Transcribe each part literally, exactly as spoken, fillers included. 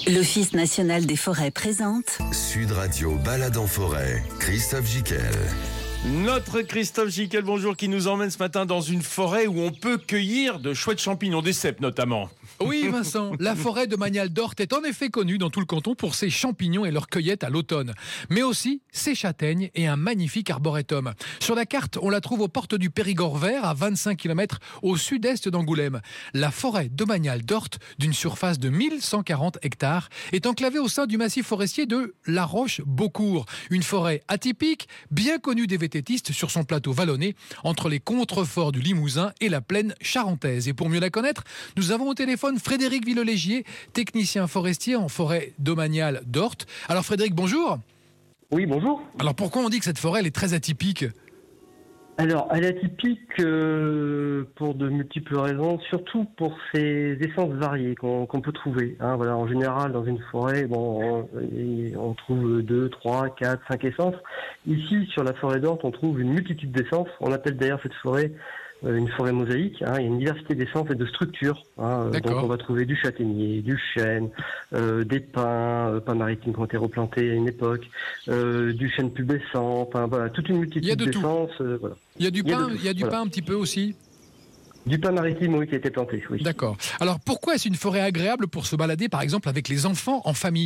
L'Office national des forêts présente Sud Radio Balade en forêt, Christophe Gickel. Notre Christophe Gickel, bonjour, qui nous emmène ce matin dans une forêt où on peut cueillir de chouettes champignons, des cèpes notamment. Oui Vincent, la forêt de Magnal-d'Orth est en effet connue dans tout le canton pour ses champignons et leur cueillette à l'automne, mais aussi ses châtaignes et un magnifique arboretum. Sur la carte, on la trouve aux portes du Périgord vert, à vingt-cinq kilomètres au sud-est d'Angoulême. La forêt de Magnal-d'Orth, d'une surface de mille cent quarante hectares, est enclavée au sein du massif forestier de La Roche-Beaucourt. Une forêt atypique, bien connue des vététistes sur son plateau vallonné, entre les contreforts du Limousin et la plaine charentaise. Et pour mieux la connaître, nous avons au téléphone Frédéric Villelégier, technicien forestier en forêt domaniale d'Orth. Alors Frédéric, bonjour. Oui, bonjour. Alors pourquoi on dit que cette forêt elle est très atypique ? Alors, elle est atypique euh, pour de multiples raisons, surtout pour ses essences variées qu'on, qu'on peut trouver. Hein, voilà, en général, dans une forêt, bon, on, on trouve deux, trois, quatre, cinq essences. Ici, sur la forêt d'Orth, on trouve une multitude d'essences. On appelle d'ailleurs cette forêt euh, une forêt mosaïque. Hein, il y a une diversité d'essences et de structures. Hein, donc, on va trouver du châtaignier, du chêne, euh, des pins, euh, pins maritimes qui ont été replantés à une époque, euh, du chêne pubescent. Enfin, voilà, toute une multitude de d'essences. Euh, voilà. Il y a du il y a pain, de, il y a du voilà. pain un petit peu aussi. Du pain maritime, oui, qui a été planté, oui. D'accord. Alors pourquoi est-ce une forêt agréable pour se balader, par exemple, avec les enfants en famille ?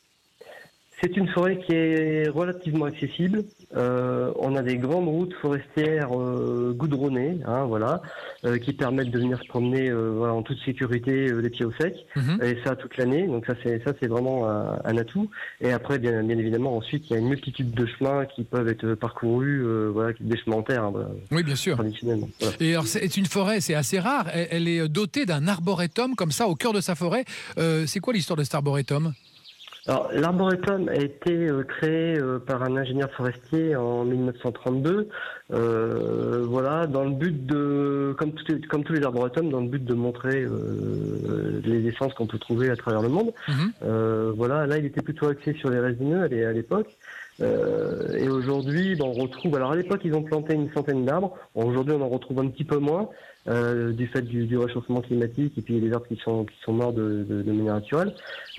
C'est une forêt qui est relativement accessible. Euh, on a des grandes routes forestières euh, goudronnées, hein, voilà, euh, qui permettent de venir se promener euh, voilà, en toute sécurité, euh, les pieds au sec, mm-hmm. et ça toute l'année. Donc ça c'est ça c'est vraiment un, un atout. Et après, bien, bien évidemment, ensuite il y a une multitude de chemins qui peuvent être parcourus, euh, voilà, des chemins en terre. Hein, voilà, oui, bien sûr. Traditionnellement. Voilà. Et alors c'est une forêt, c'est assez rare. Elle, elle est dotée d'un arboretum comme ça au cœur de sa forêt. Euh, c'est quoi l'histoire de cet arboretum ? Alors, l'arboretum a été euh, créé euh, par un ingénieur forestier en mille neuf cent trente-deux, euh, voilà, dans le but de, comme, tout, comme tous les arboretums, dans le but de montrer euh, les essences qu'on peut trouver à travers le monde. Mmh. Euh, voilà, là, il était plutôt axé sur les résineux à l'époque. Euh, et aujourd'hui, ben, on retrouve. Alors à l'époque, ils ont planté une centaine d'arbres. Aujourd'hui, on en retrouve un petit peu moins euh, du fait du, du réchauffement climatique et puis il y a des arbres qui sont qui sont morts de, de, de manière naturelle.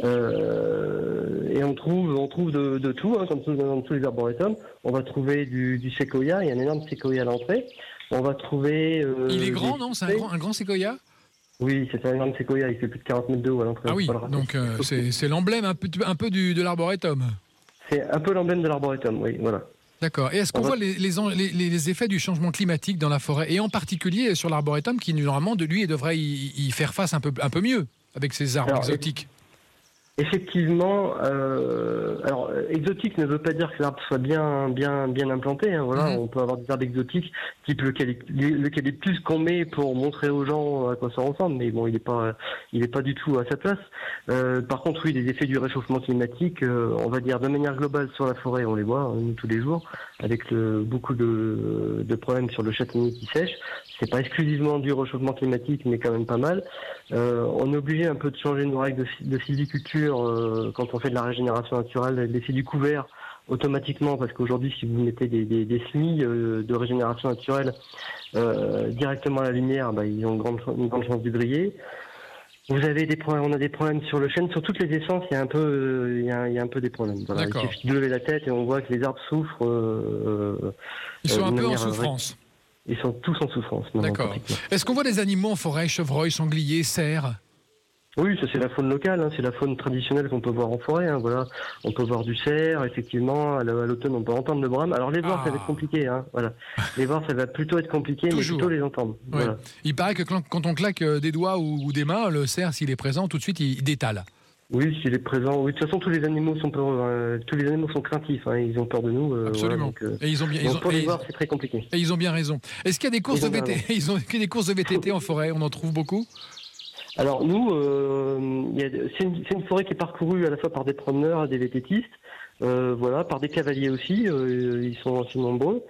Euh, et on trouve on trouve de, de tout, hein, comme dans tous les arboretums. On va trouver du, du séquoia. Il y a un énorme séquoia à l'entrée. On va trouver. Euh, il est grand, non ? C'est un grand, un grand séquoia ? Oui, c'est un énorme séquoia. Il fait plus de quarante mètres de haut à l'entrée. Ah oui, donc euh, c'est, c'est l'emblème un peu un peu du, de l'arboretum. C'est un peu l'emblème de l'arboretum, oui, voilà. D'accord. Et est-ce qu'on on voit va... les, les, les effets du changement climatique dans la forêt, et en particulier sur l'arboretum, qui normalement, de lui, devrait y, y faire face un peu, un peu mieux avec ses arbres alors, exotiques ? Effectivement, euh, alors exotique ne veut pas dire que l'arbre soit bien, bien, bien implanté. Hein, voilà, mmh. On peut avoir des arbres exotiques, type l'eucalyptus qu'on met pour montrer aux gens à quoi ça ressemble, mais bon, il n'est pas, il est pas du tout à sa place. Euh, par contre, oui, les effets du réchauffement climatique, euh, on va dire de manière globale sur la forêt, on les voit hein, tous les jours, avec le, beaucoup de, de problèmes sur le châtaignier qui sèche. C'est pas exclusivement du réchauffement climatique, mais quand même pas mal. Euh, on est obligé un peu de changer nos règles de, de sylviculture euh, quand on fait de la régénération naturelle, de laisser du couvert automatiquement, parce qu'aujourd'hui, si vous mettez des, des, des semis euh, de régénération naturelle euh, directement à la lumière, bah, ils ont une grande, une grande chance de briller. Vous avez des problèmes, on a des problèmes sur le chêne, sur toutes les essences, il y a un peu, euh, il y a, il y a un peu des problèmes. Voilà. Il suffit de lever la tête et on voit que les arbres souffrent. Euh, ils sont euh, un peu manière, en souffrance. Ils sont tous en souffrance. D'accord. Est-ce qu'on voit des animaux en forêt, chevreuils, sangliers, cerfs ? Oui, ça c'est la faune locale, hein, c'est la faune traditionnelle qu'on peut voir en forêt. Hein, voilà, on peut voir du cerf, effectivement. À l'automne, on peut entendre le brame. Alors les voir, ah. ça va être compliqué. Hein, voilà, les voir, ça va plutôt être compliqué, Toujours. mais plutôt les entendre. Oui. Voilà. Il paraît que quand on claque des doigts ou des mains, le cerf, s'il est présent, tout de suite, il détale. Oui, s'il est présent. Oui, de toute façon, tous les animaux sont peur, euh, tous les animaux sont craintifs. Hein, ils ont peur de nous. Euh, Absolument. Voilà, donc, euh, et ils ont bien. Donc ils ont, pour les et voir, ils, c'est très compliqué. Et ils ont bien raison. Est-ce qu'il y a des courses de V T T Ils ont des courses de V T T en forêt. On en trouve beaucoup. Alors nous, euh, y a, c'est, une, c'est une forêt qui est parcourue à la fois par des promeneurs et des vététistes, euh, voilà, par des cavaliers aussi, euh, ils sont assez nombreux.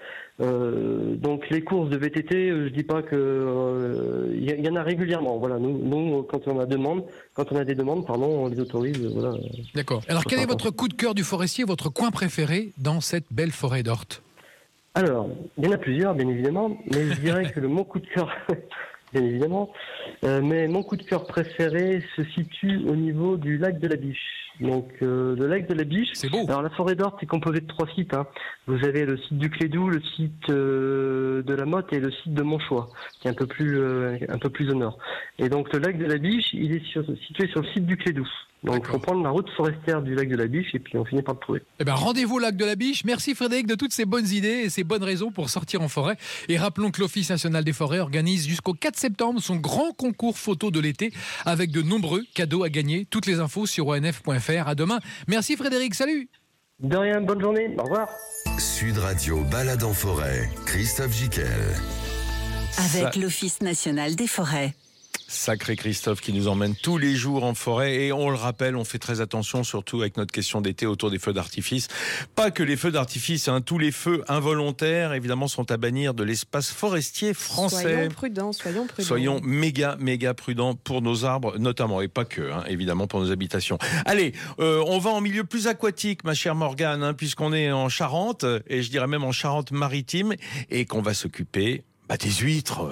Euh, donc les courses de V T T, je dis pas que euh, y, y en a régulièrement. Voilà, nous, nous, quand on a demande, quand on a des demandes, pardon, on les autorise. Voilà. D'accord. Alors quel est votre coup de cœur du forestier, votre coin préféré dans cette belle forêt d'Orth ? Alors, il y en a plusieurs, bien évidemment, mais je dirais que le mon coup de cœur. bien évidemment. Euh, mais mon coup de cœur préféré se situe au niveau du lac de la Biche. Donc euh, le lac de la Biche. C'est beau. Alors la forêt d'Orthe est composée de trois sites. Hein. Vous avez le site du Clédou, le site euh, de la Motte et le site de Montchoix, qui est un peu plus euh, un peu plus au nord. Et donc le lac de la Biche, il est sur, situé sur le site du Clédou. Donc il faut prendre la route forestière du lac de la Biche et puis on finit par le trouver. Eh ben, rendez-vous au lac de la Biche. Merci Frédéric de toutes ces bonnes idées et ces bonnes raisons pour sortir en forêt. Et rappelons que l'Office national des forêts organise jusqu'au quatre septembre son grand concours photo de l'été avec de nombreux cadeaux à gagner. Toutes les infos sur o n f point f r. À demain. Merci Frédéric, salut. De rien, bonne journée, au revoir. Sud Radio Balade en forêt, Christophe Gickel. Avec Ça- l'Office national des forêts. Sacré Christophe qui nous emmène tous les jours en forêt et on le rappelle, on fait très attention surtout avec notre question d'été autour des feux d'artifice. Pas que les feux d'artifice, hein, tous les feux involontaires évidemment sont à bannir de l'espace forestier français. Soyons prudents, soyons prudents. Soyons méga, méga prudents pour nos arbres notamment et pas que, hein, évidemment pour nos habitations. Allez, euh, on va en milieu plus aquatique ma chère Morgane, hein, puisqu'on est en Charente et je dirais même en Charente-Maritime et qu'on va s'occuper bah, des huîtres.